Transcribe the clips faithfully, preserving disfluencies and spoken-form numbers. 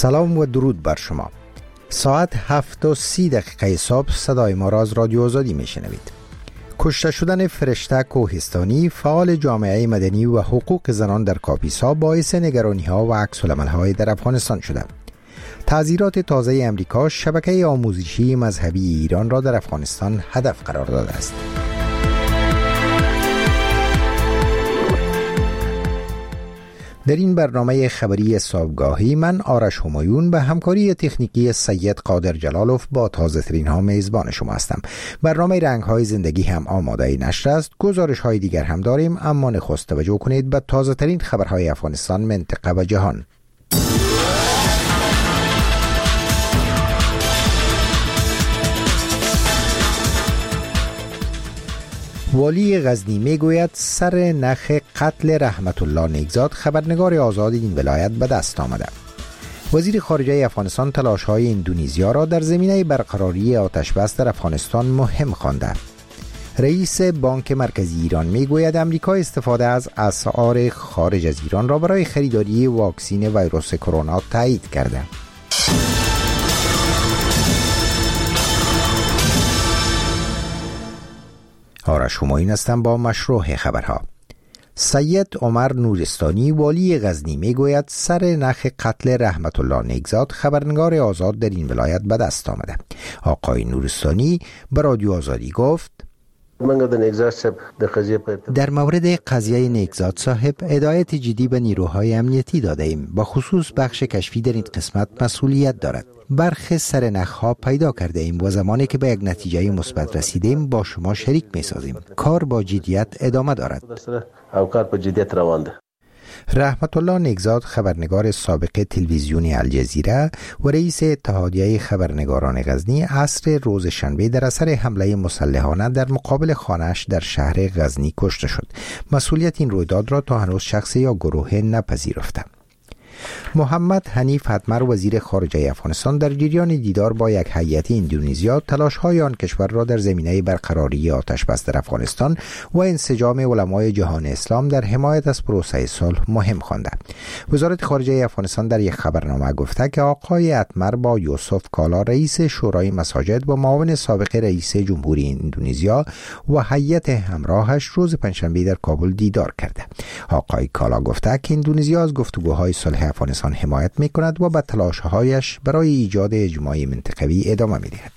سلام و درود بر شما. ساعت هفت و سی دقیقه صبح صدای ما را از رادیو آزادی می شنوید. کشته شدن فرشته کوهستانی، فعال جامعه مدنی و حقوق زنان در کاپیسا، باعث نگرانی ها و عکس العمل های در افغانستان شده. تعزیرات تازه امریکا شبکه آموزشی مذهبی ایران را در افغانستان هدف قرار داده است. در این برنامه خبری صبحگاهی من آرش همایون به همکاری تکنیکی سید قادر جلالوف با تازه ترین ها میزبان شما هستم. برنامه رنگ های زندگی هم آماده نشر است. گزارش های دیگر هم داریم، اما نخست توجه کنید به تازه ترین خبرهای افغانستان، منطقه و جهان. والی غزنی میگوید سر نخ قتل رحمت الله نیکزاد، خبرنگار آزاد این ولایت، به دست آمده. وزیر خارجه افغانستان تلاش‌های اندونزیا را در زمینه برقراری آتش‌بس در افغانستان مهم خوانده. رئیس بانک مرکزی ایران میگوید امریکا استفاده از اسعار خارج از ایران را برای خریداری واکسن ویروس کرونا تایید کرده. آرش همایون هستم با مشروع خبرها. سید عمر نورستانی والی غزنی میگوید سر نخ قتل رحمت الله نیکزاد، خبرنگار آزاد در این ولایت، به دست آمده. آقای نورستانی به رادیو آزادی گفت: در مورد قضیه نیکزاد صاحب هدایت جدی به نیروهای امنیتی داده ایم. با خصوص بخش کشفی در این قسمت مسئولیت دارد. برخی سر نخها پیدا کرده ایم و زمانی که به یک نتیجه مثبت رسیدیم با شما شریک می سازیم. کار با جدیت ادامه دارد. رحمت الله نیکزاد، خبرنگار سابق تلویزیون الجزیره و رئیس اتحادیه خبرنگاران غزنی، عصر روز شنبه در اثر حمله مسلحانه در مقابل خانه‌اش در شهر غزنی کشته شد. مسئولیت این رویداد را تا هنوز شخصی یا گروه نپذیرفته. محمد حنیف حتمر، وزیر خارجه افغانستان، در جریان دیدار با یک هیئت اندونزیا تلاش‌های آن کشور را در زمینه برقراری آتش‌بس در افغانستان و انسجام علمای جهان اسلام در حمایت از پروسه صلح مهم خوانده. وزارت خارجه افغانستان در یک خبرنامه گفته که آقای حتمر با یوسف کالا، رئیس شورای مساجد و معاون سابق رئیس جمهوری اندونزیا و هیئت همراهش روز پنجشنبه در کابل دیدار کرده. آقای کالا گفته که اندونزیا از گفتگوهای صلح افغانستان حمایت می کند و به تلاش‌هایش برای ایجاد اجماع منطقوی ادامه می دهد.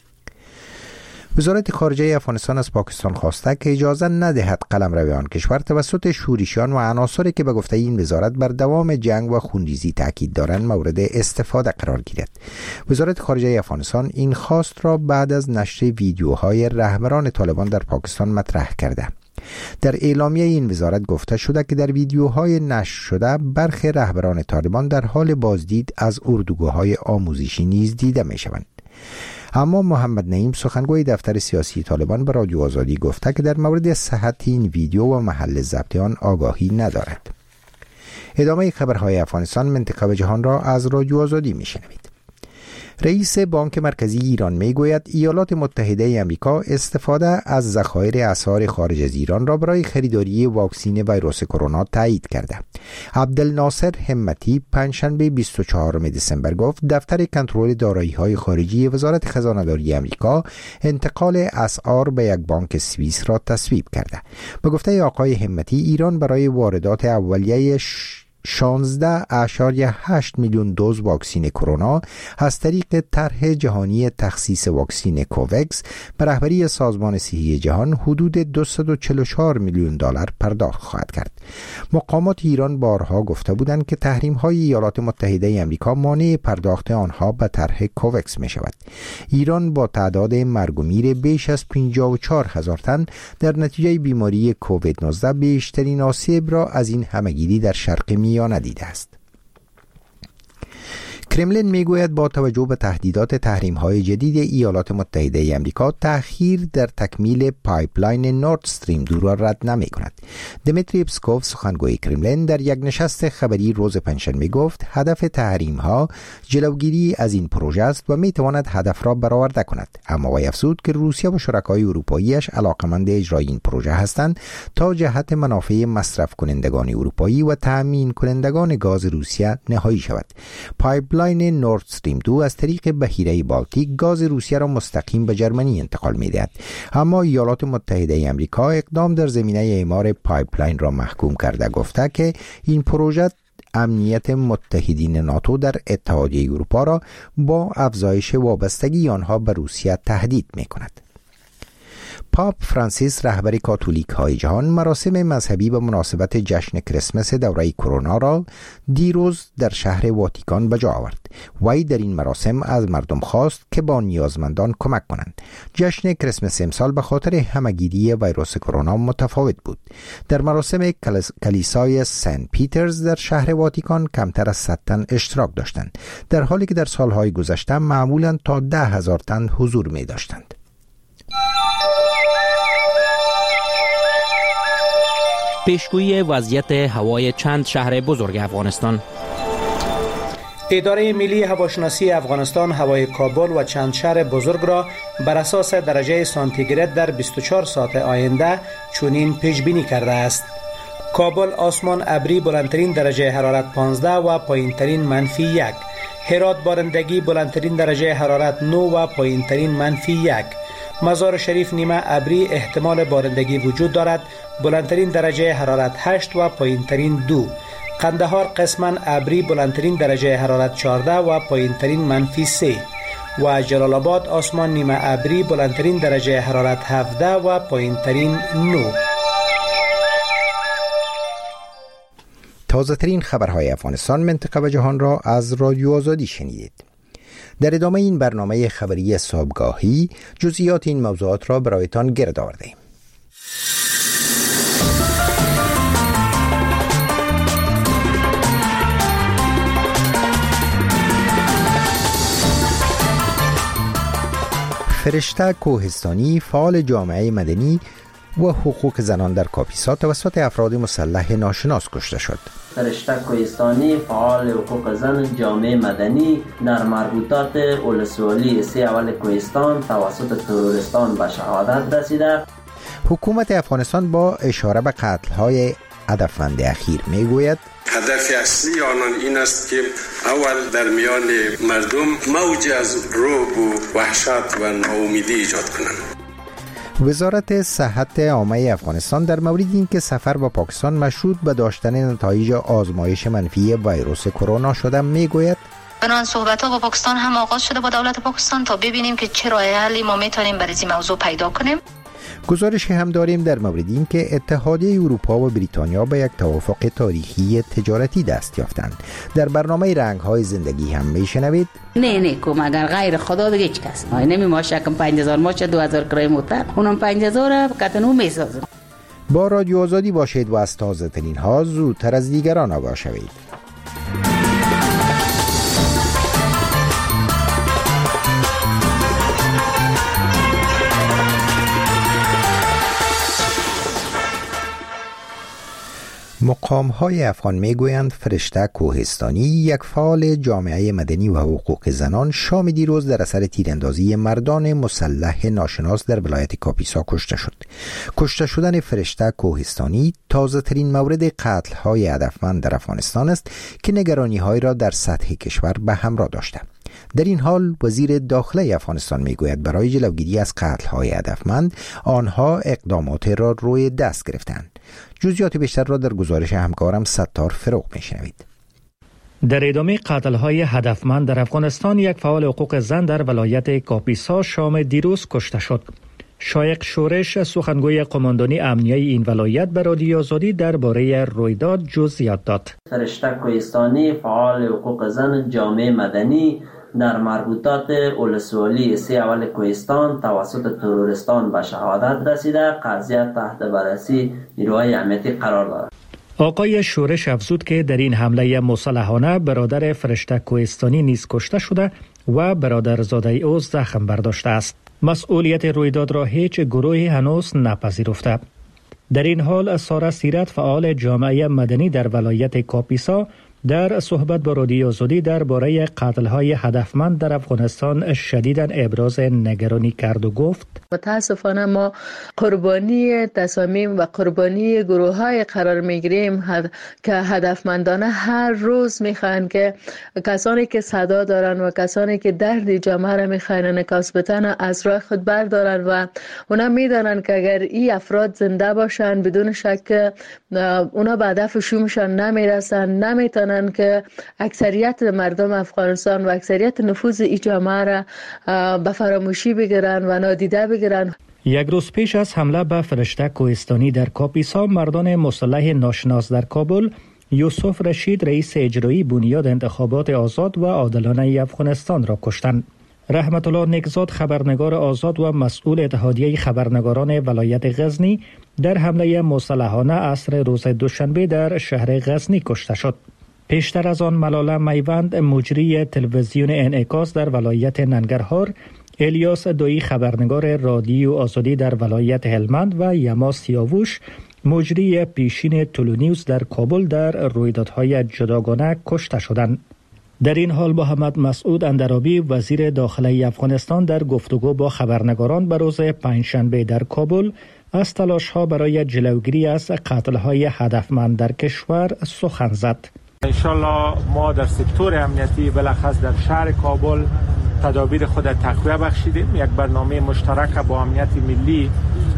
وزارت خارجه افغانستان از پاکستان خواسته که اجازه ندهد قلمرو آن کشور توسط شورشیان و عناصری که به گفته این وزارت بر دوام جنگ و خونریزی تاکید دارند مورد استفاده قرار گیرد. وزارت خارجه افغانستان این خواست را بعد از نشر ویدیوهای رهبران طالبان در پاکستان مطرح کرده. در اعلامیه این وزارت گفته شده که در ویدیوهای نشر شده برخی رهبران طالبان در حال بازدید از اردوگاه‌های آموزشی نیز دیده می‌شوند. اما محمد نعیم، سخنگوی دفتر سیاسی طالبان، به رادیو آزادی گفته که در مورد صحت این ویدیو و محل ضبط آن آگاهی ندارد. ادامه خبرهای افغانستان، منطقه و جهان را از رادیو آزادی می‌شنوید. رئیس بانک مرکزی ایران میگوید ایالات متحده آمریکا استفاده از ذخایر اسعار خارج از ایران را برای خریداری واکسن ویروس کرونا تایید کرده. عبدالناصر همتی پنجشنبه بیست و چهارم دسامبر گفت دفتر کنترل دارایی‌های خارجی وزارت خزانه‌داری آمریکا انتقال اسعار به یک بانک سوئیس را تصویب کرده. به گفته آقای همتی، ایران برای واردات اولیه شانزده ممیز هشت میلیون دوز واکسن کرونا از طریق طرح جهانی تخصیص واکسن کووکس به رهبری سازمان صحی جهان حدود دویست و چهل و چهار میلیون دلار پرداخت خواهد کرد. مقامات ایران بارها گفته بودند که تحریم‌های ایالات متحده آمریکا مانع پرداخت آنها به طرح کووکس می شود. ایران با تعداد مرگ و میر بیش از پنجاه و چهار هزار تن در نتیجه بیماری کووید نوزده بیشترین آسیب را از این همگیری در شرق میانه دیده است. کرملین میگوید با توجه به تهدیدات تحریم‌های جدید ایالات متحده آمریکا، تأخیر در تکمیل پایپلاین نورد استریم دو را رد نمی‌کند. دمیتری پسکوف، سخنگوی کرملین، در یک نشست خبری روز پنجشنبه گفت هدف تحریم‌ها جلوگیری از این پروژه است و می‌تواند هدف را برآورده کند. اما وی افزود که روسیه و شرکای اروپایی‌اش علاقمند اجرای این پروژه هستند تا جهت منافع مصرف کنندگان اروپایی و تأمین کنندگان گاز روسیه نهایی شود. پایپلاین پایپلاین نورد استریم دو از طریق بحیره بالتیک گاز روسیه را مستقیم به جرمنی انتقال می‌دهد، اما ایالات متحده آمریکا اقدام در زمینه اعمار پایپلاین را محکوم کرده گفته که این پروژه امنیت متحدین ناتو در اتحادیه اروپا را با افزایش وابستگی آنها به روسیه تهدید می‌کند. پاپ فرانسیس رهبر کاتولیک های جهان مراسم مذهبی به مناسبت جشن کریسمس دوره کرونا را دیروز در شهر واتیکان به جا آورد. وی در این مراسم از مردم خواست که با نیازمندان کمک کنند. جشن کریسمس امسال به خاطر همهگیری ویروس کرونا متفاوت بود. در مراسم کلیسای سنت پیترز در شهر واتیکان کمتر از صد تن اشتراک داشتند، در حالی که در سالهای گذشته معمولاً تا ده هزار تن حضور می داشتند. پیشگویی وضعیت هوای چند شهر بزرگ افغانستان. اداره ملی هواشناسی افغانستان هوای کابل و چند شهر بزرگ را بر اساس درجه سانتیگراد در بیست و چهار ساعت آینده چنین پیش بینی کرده است. کابل آسمان ابری بلندترین درجه حرارت پانزده و پایینترین منفی یک. هرات بارندگی بلندترین درجه حرارت نه و پایینترین منفی یک. مزار شریف نیمه ابری احتمال بارندگی وجود دارد، بلندترین درجه حرارت هشت و پایینترین دو. قندهار قسما ابری بلندترین درجه حرارت چهارده و پایینترین منفی سه. و جلال آباد آسمان نیمه ابری بلندترین درجه حرارت هفده و پایینترین نه. تازه ترین خبرهای افغانستان، منطقه و جهان را از رادیو آزادی شنیدید. در ادامه این برنامه خبری صبحگاهی جزئیات این موضوعات را برایتان گرد آورده‌ایم. فرشته کوهستانی فعال جامعه مدنی و حقوق زنان در کاپیسا توسط افراد مسلح ناشناس کشته شد. فرشته کوهستانی فعال حقوق زن جامعه مدنی در مربوطات ولسوالی سه اول کوهستان توسط تروریستان به شهادت رسیده. حکومت افغانستان با اشاره به قتل‌های هدفمند اخیر میگوید هدف اصلی آنان این است که اول در میان مردم موج از رعب و وحشت و ناامیدی ایجاد کنند. وزارت صحت عامه افغانستان در مورد اینکه سفر به پاکستان مشروط به داشتن نتایج آزمایش منفی ویروس کرونا شده میگوید بنابراین صحبت‌ها با پاکستان هم آغاز شده با دولت پاکستان تا ببینیم که چه راه حلی ما میتونیم برای این موضوع پیدا کنیم. گزارشی هم داریم در مورد این که اتحادیه اروپا و بریتانیا به یک توافق تاریخی تجارتی دست یافتند. در برنامه رنگ‌های زندگی هم میشنوید نه نه کم اگر غیر خدا دیگه هیچ کس نه نمی ماشه کم پنج هزار ماشه دو هزار کرای موتر اونم پنج هزار کتنو میسازم. با رادیو آزادی باشید و از تازه ترین ها زودتر از دیگران آگاه شوید. مقام‌های افغان میگویند فرشته کوهستانی یک فعال جامعه مدنی و حقوق زنان شام دیروز در اثر تیراندازی مردان مسلح ناشناس در ولایت کاپیسا کشته شد. کشته شدن فرشته کوهستانی تازه ترین مورد قتل‌های هدفمند در افغانستان است که نگرانی‌های را در سطح کشور به همراه داشته. در این حال وزیر داخله افغانستان میگوید برای جلوگیری از قتل‌های هدفمند آنها اقدامات را روی دست گرفتند. جزئیات بیشتر را در گزارش همکارم ستار فروغ میشنوید. در ادامه قتل‌های هدفمند در افغانستان یک فعال حقوق زن در ولایت کاپیسا شام دیروز کشته شد. شایق شورش سخنگوی قماندانی امنیه این ولایت به رادیو آزادی درباره رویداد جزئیات داد. فرشته کوهستانی فعال حقوق زن جامعه مدنی در مربوطات ولسوالی سه اول کوهستان توسط تروریستان به شهادت رسیده. قضیه تحت بررسی نیروهای امنیتی قرار دارد. آقای شورش افزود که در این حمله مسلحانه برادر فرشته کوهستانی نیز کشته شده و برادرزاده او زخم برداشته است. مسئولیت رویداد را هیچ گروهی هنوز نپذیرفته. در این حال سارا سیرت فعال جامعه مدنی در ولایت کاپیسا در صحبت با رادیو آزادی درباره قتل‌های هدفمند در افغانستان شدیداً ابراز نگرانی کرد و گفت: متاسفانه ما قربانی تصامیم و قربانی گروه‌های قرار می‌گیریم که هدفمندانه هر روز می‌خواهند که کسانی که صدا دارن و کسانی که درد جامعه را می‌خواهند انعکاس بدن از راه خود بردارن و اونا می‌دانن که اگر این افراد زنده باشن بدون شک اونا به هدفشون نمی‌رسن، نمی‌تونن که اکثریت مردم افغانستان و اکثریت نفوذ این جامعه را به فراموشی بگیرن و نادیده بگیرن. یک روز پیش از حمله به فرشته کوهستانی در کاپیسا، مردان مسلح ناشناس در کابل یوسف رشید رئیس اجرایی بنیاد انتخابات آزاد و عادلانه افغانستان را کشتند. رحمت الله نیکزاد خبرنگار آزاد و مسئول اتحادیه خبرنگاران ولایت غزنی در حمله مسلحانه عصر روز دوشنبه در شهر غزنی کشته شد. پیشتر از آن ملاله میوند مجری تلویزیون انعکاس در ولایت ننگرهار، الیاس دویی خبرنگار رادیو آزادی در ولایت هلمند و یما سیاووش مجری پیشین تولونیوز در کابل در رویدادهای جداگانه کشته شدند. در این حال محمد مسعود اندرابی وزیر داخلی افغانستان در گفتگو با خبرنگاران به روز پنجشنبه در کابل از تلاش‌ها برای جلوگیری از قتل‌های هدفمند در کشور سخن زد. انشالله ما در سکتور امنیتی بالاخص در شهر کابل تدابیر خود تقویت بخشیدیم. یک برنامه مشترک با امنیت ملی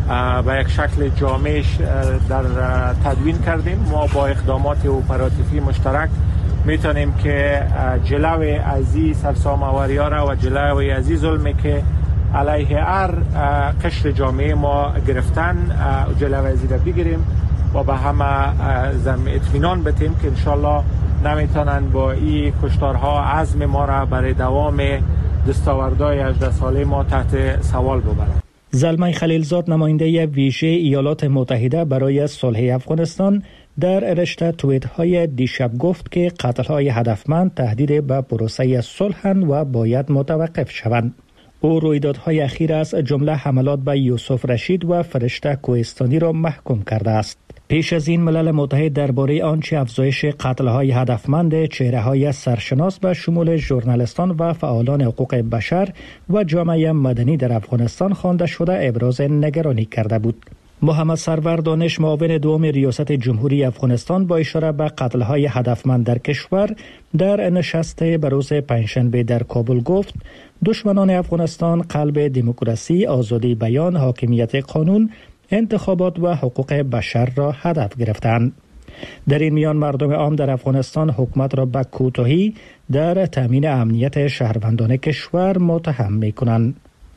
و یک شکل جامعش در تدوین کردیم. ما با اقدامات اپراتیوی مشترک میتونیم که جلوی از این سرسام‌آوری‌ها را و جلوی از این ظلمی که علیه هر قشر جامعه ما گرفتن جلوی از این را بگیریم و به همه زم اطمینان بدیم که انشالله نمیتونن با این کشتارها عزم ما را برای دوام دستاوردهای هجده ساله ما تحت سوال ببرند. زلمه خلیلزاد نماینده ویژه ایالات متحده برای صلح افغانستان در رشته توییت‌های دیشب گفت که قتل‌های هدفمند تهدید به پروسه صلح و باید متوقف شوند. او رویدادهای اخیر از جمله حملات به یوسف رشید و فرشته کوهستانی را محکوم کرده است. پیش از این ملل متحد درباره آنچه افزایش قتل‌های هدفمند چهره‌های سرشناس به شمول ژورنالیستان و فعالان حقوق بشر و جامعه مدنی در افغانستان خوانده شده ابراز نگرانی کرده بود. محمد سرور دانش معاون دوم ریاست جمهوری افغانستان با اشاره به قتل‌های هدفمند در کشور در نشست بروز پنجشنبه در کابل گفت: دشمنان افغانستان قلب دموکراسی، آزادی بیان، حاکمیت قانون، انتخابات و حقوق بشر را هدف گرفتند. در این میان مردم عام در افغانستان حکومت را به کوتاهی در تامین امنیت شهروندان کشور متهم می‌کنند.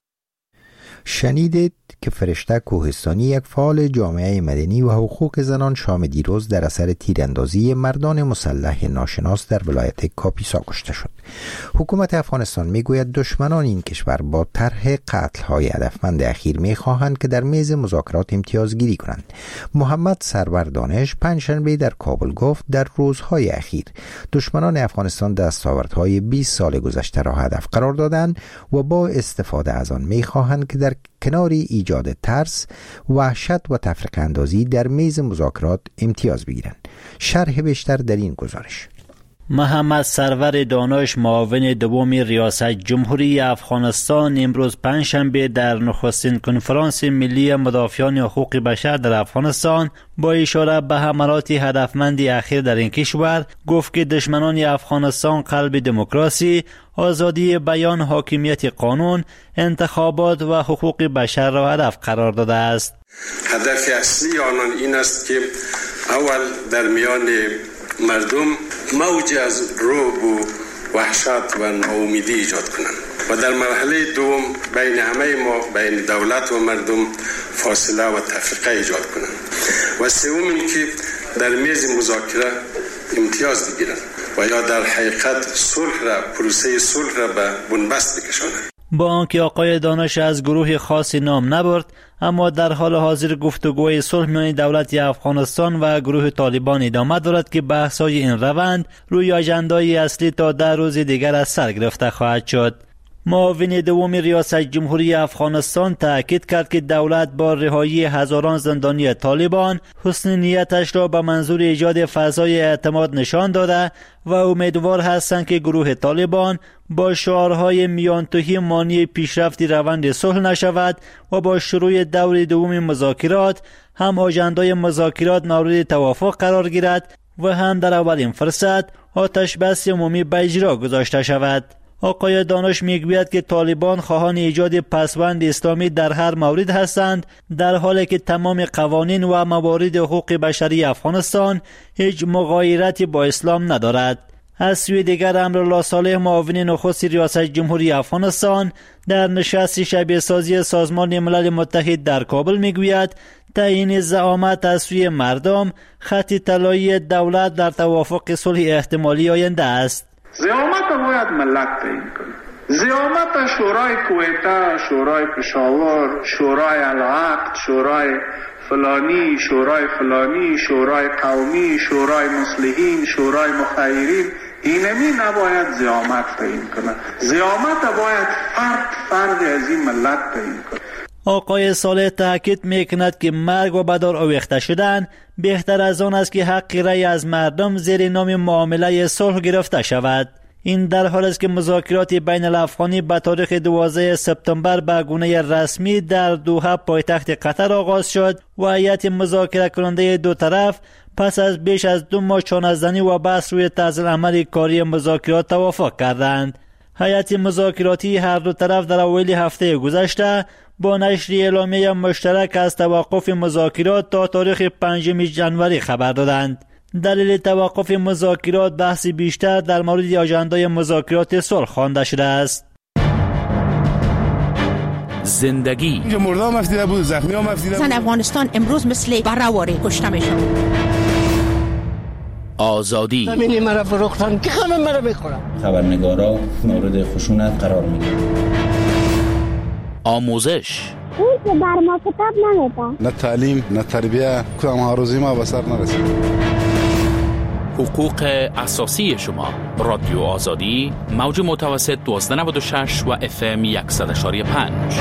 شنیدید که فرشته کوهستانی یک فعال جامعه مدنی و حقوق زنان شام دیروز در اثر تیراندازی مردان مسلح ناشناس در ولایت کاپیسا کشته شد. حکومت افغانستان میگوید دشمنان این کشور با طرح قتل‌های هدفمند اخیر میخواهند که در میز مذاکرات امتیازگیری کنند. محمد سرور دانش پنجشنبه در کابل گفت در روزهای اخیر دشمنان افغانستان دستاوردهای بیست سال گذشته را هدف قرار دادند و با استفاده از آن میخواهند که در کنار ایجاد ترس، وحشت و تفرقه اندازی در میز مذاکرات امتیاز بگیرند. شرح بیشتر در این گزارش. محمد سرور دانش معاون دوم ریاست جمهوری افغانستان امروز پنجشنبه در نخستین کنفرانس ملی مدافعان حقوق بشر در افغانستان با اشاره به حملات هدفمند اخیر در این کشور گفت که دشمنان افغانستان قلب دموکراسی، آزادی بیان، حاکمیت قانون، انتخابات و حقوق بشر را هدف قرار داده است. هدف اصلی آنان این است که اول در میان مردم موج از رعب و وحشت و ناامیدی ایجاد کنند و در مرحله دوم بین همه ما، بین دولت و مردم فاصله و تفرقه ایجاد کنند و سوم این که در میز مذاکره امتیاز بگیرند و یا در حقیقت صلح را، پروسه صلح را به بنبست بکشانند. با آنکه آقای دانش از گروه خاصی نام نبرد، اما در حال حاضر گفتگوی صلح میان دولت افغانستان و گروه طالبان ادامه دارد که بحث‌های این روند روی اجندای اصلی تا ده روز دیگر از سر گرفته خواهد شد. معاون دوم ریاست جمهوری افغانستان تاکید کرد که دولت با رهایی هزاران زندانی طالبان حسن نیتش را به منظور ایجاد فضای اعتماد نشان داده و امیدوار هستند که گروه طالبان با شعارهای میانتوهی مانع پیشرفت روند صلح نشود و با شروع دور دوم مذاکرات هم آژندای مذاکرات مورد توافق قرار گیرد و هم در اولین فرصت آتش بس عمومی به اجرا گذاشته شود. آقای دانش میگوید که طالبان خواهان ایجاد پسوند اسلامی در هر مورد هستند، در حالی که تمام قوانین و موارد حقوق بشری افغانستان هیچ مغایرتی با اسلام ندارد. از سوی دیگر امرالله صالح معاون نخست ریاست جمهوری افغانستان در نشست شبیه سازی سازمان ملل متحد در کابل میگوید تعیین زعامت از سوی مردم خط طلایی دولت در توافق صلح احتمالی آینده است. زعامت باید ملت تعیین کنه. زعامت شورای کویتا، شورای پشاور، شورای العقد، شورای فلانی، شورای فلانی، شورای قومی، شورای مصلحین، شورای مخیرین، اینمی نباید زعامت تعیین کنه. زعامت باید فرد فرد از این ملت تعیین کنه. آقای صالح تاکید میکند که مرگ و بدار آویخته شدن بهتر از آن است که حق رأی از مردم زیر نام معامله صلح گرفته شود. این در حال است که مذاکرات بین الافغانی به تاریخ دوازده سپتامبر به گونه رسمی در دوحه پایتخت قطر آغاز شد و هیئت مذاکره کننده دو طرف پس از بیش از دو ماه چانه‌زنی و بحث روی طرز عمل کاری مذاکرات توافق کردند. هیئت مذاکراتی هر دو طرف در اوایل هفته گذشته با نشر اعلامیه مشترک از توقف مذاکرات تا تاریخ پنجم ژانویه خبر دادند. دلیل توقف مذاکرات بحث بیشتر در مورد آژندای مذاکرات صلح خوانده شده است. زندگی مردم مفتیده بود، زخمی ها مفتیده بود. زن افغانستان امروز مثل برهواره کشته میشن. آزادی همینی مرا فروختن که همه مرا بخورم. خبرنگارا مورد خشونت قرار میگیرن. آموزش اون که بر ما کتاب نمیده. نه تعلیم نه تربیه، کدام هاروزی ما به سر نرسید. حقوق اساسی شما. رادیو آزادی موج متوسط دوازده نود و شش و اف ام صد و یک و پنج.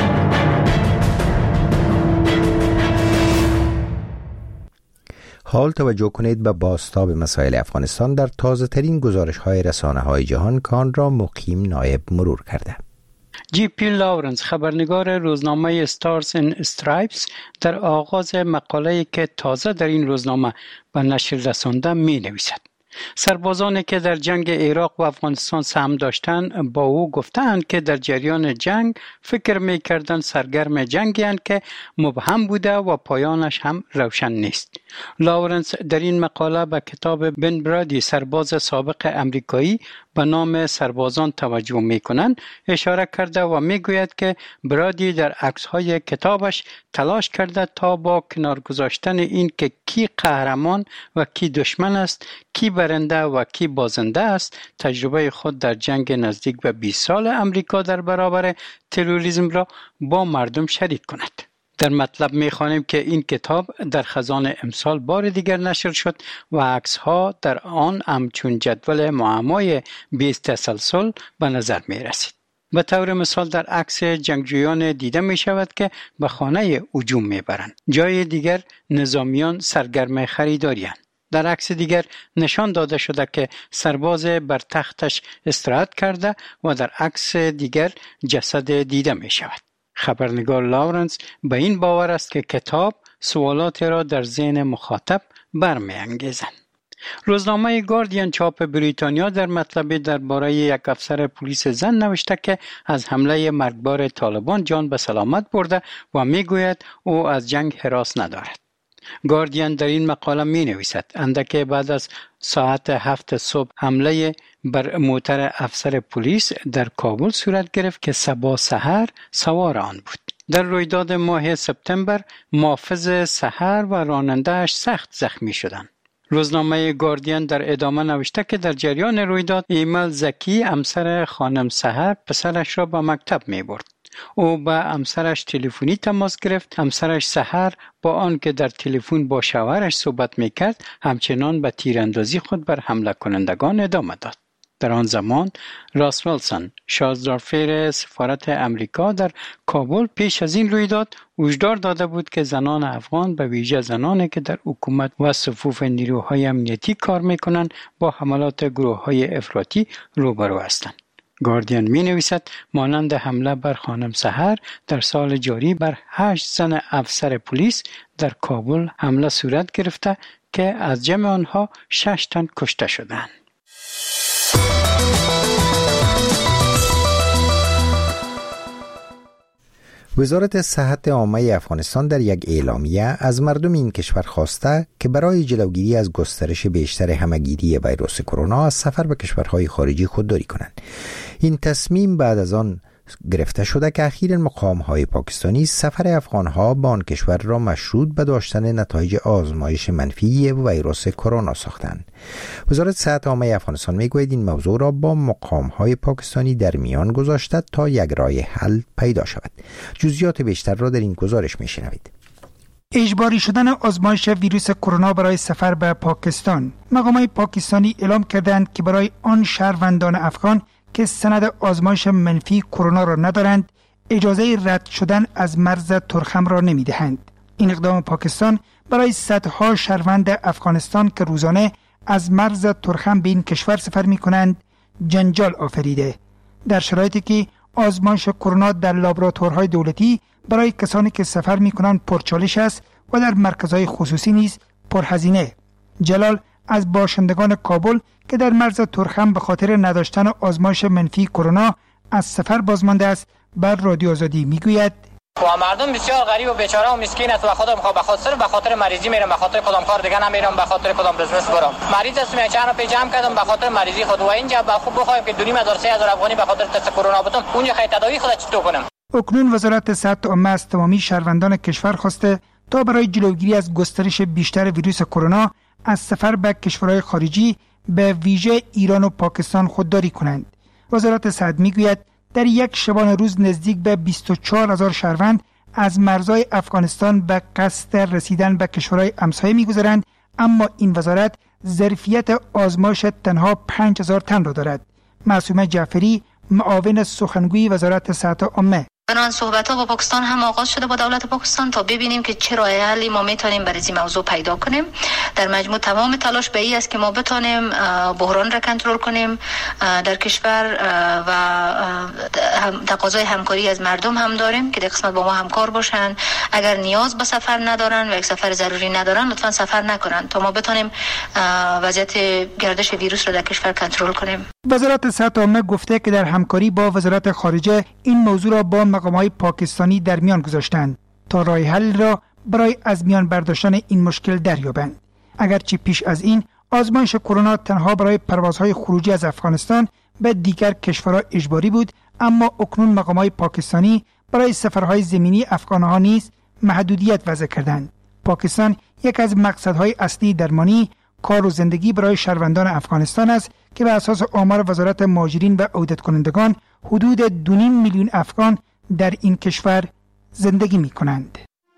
حال توجه کنید به بازتاب مسائل افغانستان در تازه ترین گزارش های رسانه های جهان که آن را مقیم نایب مرور کرده. جی پی لاورنس، خبرنگار روزنامه استارز این استرایپس، در آغاز مقاله‌ای که تازه در این روزنامه به نشر رسانده می نویسد: سربازانی که در جنگ عراق و افغانستان سهم داشتند با او گفتند که در جریان جنگ فکر می کردند سرگرم جنگی اند که مبهم بوده و پایانش هم روشن نیست. لاورنس در این مقاله به کتاب بن برادی، سرباز سابق امریکایی به نام سربازان توجه می کنند اشاره کرده و می گوید که برادی در عکس‌های کتابش تلاش کرده تا با کنار گذاشتن این که کی قهرمان و کی دشمن است، کی برنده و کی بازنده است، تجربه خود در جنگ نزدیک به بیست سال امریکا در برابر تروریسم را با مردم شریک کند. در مطلب می‌خوانیم که این کتاب در خزان امسال بار دیگر نشر شد و عکس‌ها در آن همچون جدول معمای بیست تسلسل به نظر می‌رسید. به طور مثال در عکس جنگجویان دیده می شود که به خانه هجوم می‌برند. جای دیگر نظامیان سرگرم خریداری اند. در عکس دیگر نشان داده شده که سرباز بر تختش استراحت کرده و در عکس دیگر جسد دیده می شود. خبرنگار لاورنس به این باور است که کتاب سوالات را در ذهن مخاطب برمی انگیزد. روزنامه گاردین چاپ بریتانیا در مطلبی درباره یک افسر پلیس زن نوشته که از حمله مرگبار طالبان جان به سلامت برده و می گوید او از جنگ هراس ندارد. گاردین در این مقاله می نویسد: اندکی بعد از ساعت هفت صبح حمله بر موتر افسر پلیس در کابل صورت گرفت که صبح سحر سوار آن بود. در رویداد ماه سپتامبر محافظ سحر و راننده‌اش سخت زخمی شدند. روزنامه گاردین در ادامه نوشته که در جریان رویداد ایمل زکی، همسر خانم سحر، پسرش را به مکتب می برد. او با همسرش تلفنی تماس گرفت. همسرش سحر با آنکه در تلفن با شوهرش صحبت میکرد همچنان به تیراندازی خود بر حمله کنندگان ادامه داد. در آن زمان راسملسن شازدارفیر سفارت امریکا در کابل پیش از این رویداد هشدار داده بود که زنان افغان به ویژه زنانی که در حکومت و صفوف نیروهای امنیتی کار میکنند با حملات گروه‌های افراطی روبرو هستند. گاردین می نویسد مانند حمله بر خانم سحر در سال جاری بر هشت زن افسر پلیس در کابل حمله صورت گرفته که از جمع آنها شش تن کشته شدند. وزارت صحت عامه افغانستان در یک اعلامیه از مردم این کشور خواسته که برای جلوگیری از گسترش بیشتر همه‌گیری ویروس کرونا از سفر به کشورهای خارجی خودداری کنند. این تصمیم بعد از آن گرفته شده که اخیراً مقام‌های پاکستانی سفر افغان‌ها به آن کشور را مشروط به داشتن نتایج آزمایش منفی ویروس کرونا ساختند. وزارت صحت عامه افغانستان میگوید این موضوع را با مقام‌های پاکستانی در میان گذاشته تا یک راه حل پیدا شود. جزئیات بیشتر را در این گزارش میشنوید. اجباری شدن آزمایش ویروس کرونا برای سفر به پاکستان. مقام‌های پاکستانی اعلام کردند که برای آن شهروندان افغان که سند آزمایش منفی کرونا را ندارند اجازه رد شدن از مرز ترخم را نمی‌دهند. این اقدام پاکستان برای صدها شهروند افغانستان که روزانه از مرز ترخم به این کشور سفر می‌کنند جنجال آفریده. در شرایطی که آزمایش کرونا در لابراتوارهای دولتی برای کسانی که سفر می‌کنند پرچالش است و در مرکزهای خصوصی نیز پرهزینه. جلال از باشندگان کابل که در مرز ترخم به خاطر نداشتن آزمایش منفی کرونا از سفر بازمانده است بر رادیو آزادی میگوید و مردم بسیار غریب و بیچاره و مسکین است و خودم میخوام به خاطر به خاطر مریضی میرم، به خاطر کدام کار دیگه نمیرم، به خاطر کدام بزنس برم. مریض هستم چند پی جمع کردم به خاطر مریضی خود و اینجا به خوب بخوایم که دو نیم هزار سه هزار افغانی به خاطر تست کرونا بودم اونجا خیلی تداوی خود چطور کنم. اکنون وزارت صحت عامه از تمامی شهروندان کشور خواسته تا برای جلوگیری از گسترش بیشتر ویروس کرونا از سفر به کشورهای خارجی به ویژه ایران و پاکستان خودداری کنند. وزارت صحت میگوید در یک شبانه روز نزدیک به بیست و چهار هزار شهروند از مرزهای افغانستان به قصد رسیدن به کشورهای همسایه میگذرند، اما این وزارت ظرفیت آزمایش تنها پنج هزار تن را دارد. معصومه جعفری، معاون سخنگوی وزارت صحت عامه: بنابراین صحبت‌ها با پاکستان هم آغاز شده با دولت پاکستان تا ببینیم که چه راه حلی ما میتونیم برای این موضوع پیدا کنیم. در مجموع تمام تلاش به این است که ما بتونیم بحران را کنترل کنیم در کشور و تقاضای همکاری از مردم هم داریم که در قسمت با ما همکار باشن. اگر نیاز به سفر ندارن و یک سفر ضروری ندارن لطفا سفر نکنن تا ما بتونیم وضعیت گردش ویروس را در کشور کنترل کنیم. وزارت صحت عامه گفته که در همکاری با وزارت خارجه این موضوع را با مقام‌های پاکستانی در میان گذاشتند تا راه حل را برای از میان برداشتن این مشکل دریابند. اگرچه پیش از این آزمایش کرونا تنها برای پروازهای خروجی از افغانستان به دیگر کشورها اجباری بود، اما اکنون مقام‌های پاکستانی برای سفرهای زمینی افغان‌ها نیز محدودیت وضع کردند. پاکستان یک از مقصدهای اصلی درمانی کار و زندگی برای شهروندان افغانستان است که به اساس آمار وزارت مهاجرین و عودت کنندگان حدود دو نیم میلیون افغان در این کشور زندگی می کنند.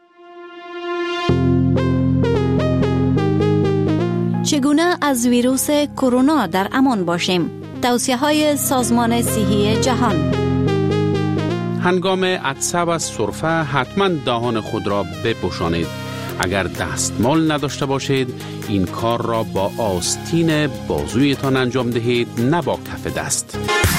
چگونه از ویروس کرونا در امان باشیم؟ توصیه های سازمان صحی جهان. هنگام عطسه و سرفه حتما دهان خود را بپوشانید. اگر دستمال نداشته باشید این کار را با آستین بازویتان انجام دهید، نه با کف دست.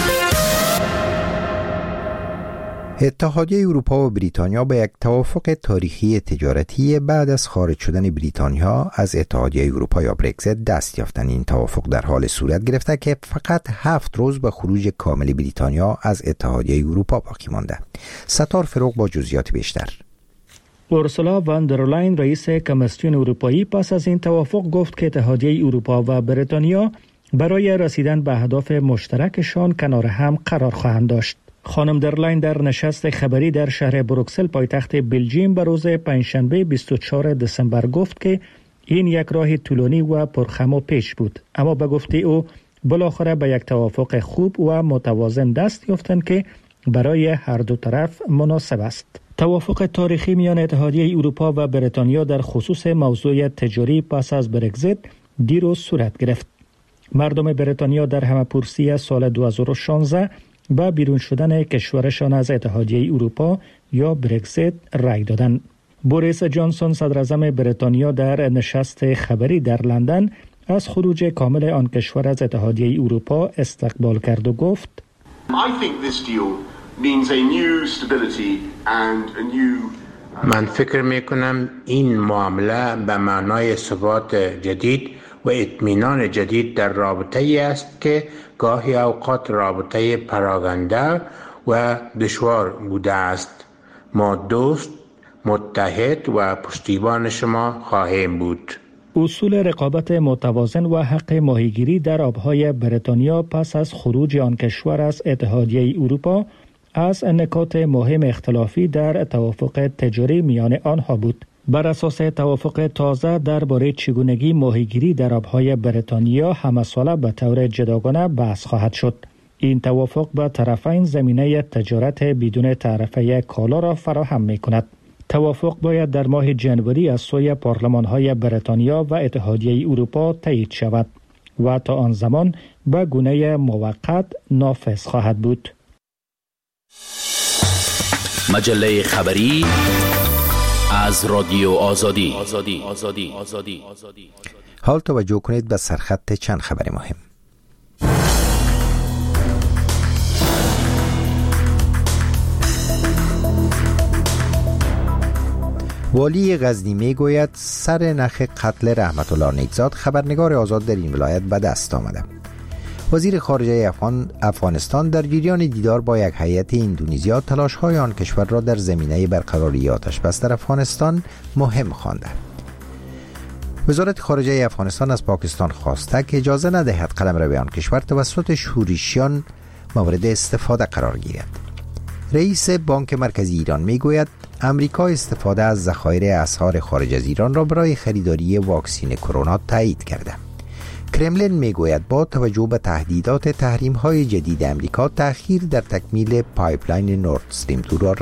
اتحادیه اروپا و بریتانیا به یک توافق تاریخی تجارتی بعد از خارج شدن بریتانیا از اتحادیه اروپا یا برگزیت دست یافتن. این توافق در حال صورت گرفته که فقط هفت روز به خروج کامل بریتانیا از اتحادیه اروپا باقی مانده. ستار فروغ با جزئیات بیشتر. اورسولا وان در لاین رئیس کمیسیون اروپایی پس از این توافق گفت که اتحادیه اروپا و بریتانیا برای رسیدن به اهداف مشترکشان کنار هم قرار خواهند داشت. خانم درلاین در نشست خبری در شهر بروکسل پایتخت بلژیم به روز پنجشنبه بیست و چهارم دسامبر گفت که این یک راه طولانی و پرخم و پیچ بود، اما به گفته او بالاخره به یک توافق خوب و متوازن دست یافتند که برای هر دو طرف مناسب است. توافق تاریخی میان اتحادیه اروپا و بریتانیا در خصوص موضوع تجاری پس از برگزیت دیروز صورت گرفت. مردم بریتانیا در همه‌پرسی سال دو هزار و شانزده با بیرون شدن کشورشان از اتحادیه اروپا یا برگزیت رای دادند. بوریس جانسون صدراعظم بریتانیا در نشست خبری در لندن از خروج کامل آن کشور از اتحادیه اروپا استقبال کرد و گفت من فکر می کنم این معامله به معنای ثبات جدید و اطمینان جدید در رابطه ای است که گاهی اوقات رابطه پراکنده و دشوار بوده است. ما دوست، متحد و پشتیبان شما خواهیم بود. اصول رقابت متوازن و حق ماهیگیری در آبهای بریتانیا پس از خروج آن کشور از اتحادیه اروپا از نکات مهم اختلافی در توافق تجاری میان آنها بود. بر اساس توافق تازه درباره چگونگی ماهیگیری در آبهای بریتانیا همساله به طور جداگانه بحث خواهد شد. این توافق به طرفین زمینه تجارت بدون تعرفه کالا را فراهم می کند. توافق باید در ماه جنوری از سوی پارلمان‌های بریتانیا و اتحادیه اروپا تایید شود و تا آن زمان به گونه موقت نافذ خواهد بود. مجله خبری از رادیو آزادی. حال توجه کنید به سرخط چند خبر مهم. والی غزنی می گوید سر نخ قتل رحمت الله نیکزاد خبرنگار آزاد در این ولایت به دست آمده. وزیر خارجه افغان افغانستان در جریان دیدار با یک هیئت اندونزیا تلاش‌های آن کشور را در زمینه برقراری آتش بس در افغانستان مهم خوانده. وزارت خارجه افغانستان از پاکستان خواسته که اجازه ندهد قلمرو آن کشور توسط شورشیان مورد استفاده قرار گیرد. رئیس بانک مرکزی ایران میگوید امریکا استفاده از ذخایر اسعار خارج از ایران را برای خریداری واکسین کرونا تایید کرده. کرملین میگوید با توجه به تهدیدات تحریم‌های جدید امریکا تأخیر در تکمیل پایپلاین نورد استریم دو را